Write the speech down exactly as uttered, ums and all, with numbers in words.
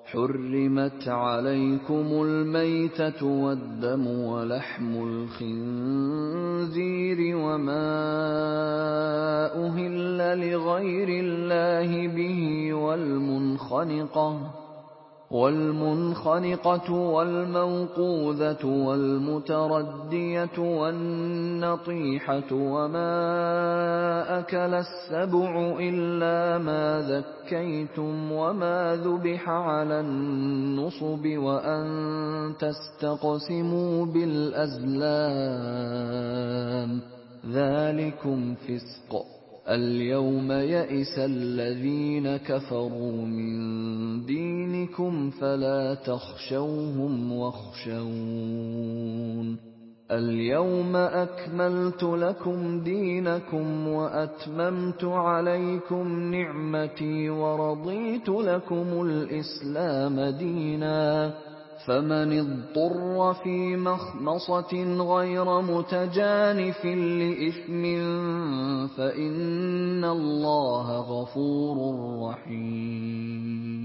حُرِّمَتْ عَلَيْكُمُ الْمَيْتَةُ وَالدَّمُ وَلَحْمُ الْخِنزِيرِ وَمَا أُهِلَّ لِغَيْرِ اللَّهِ بِهِ وَالْمُنْخَنِقَةُ وَالْمَوْقُوذَةُ وَالْمُتَرَدِّيَةُ وَالنَّطِيحَةُ وَمَا أَكَلَ السَّبُعُ إِلَّا مَا ذَكَّيْتُمْ وَمَا ذُبِحَ عَلَى النُّصُبِ وَأَن تَسْتَقْسِمُوا بِالْأَزْلَامِ ۚ ذَٰلِكُمْ فِسْقٌ ۗ الْيَوْمَ يَئِسَ الَّذِينَ كَفَرُوا مِن دِينِكُمْ فَلَا تَخْشَوْهُمْ وَاخْشَوْنِ ۚ الْيَوْمَ أَكْمَلْتُ لَكُمْ دِينَكُمْ وَأَتْمَمْتُ عَلَيْكُمْ نِعْمَتِي وَرَضِيتُ لَكُمُ الْإِسْلَامَ دِينًا ۚ فَمَنِ اضْطُرَّ فِي مَخْمَصَةٍ غَيْرَ مُتَجَانِفٍ لِّإِثْمٍ فَإِنَّ اللَّهَ غَفُورٌ رَّحِيمٌ.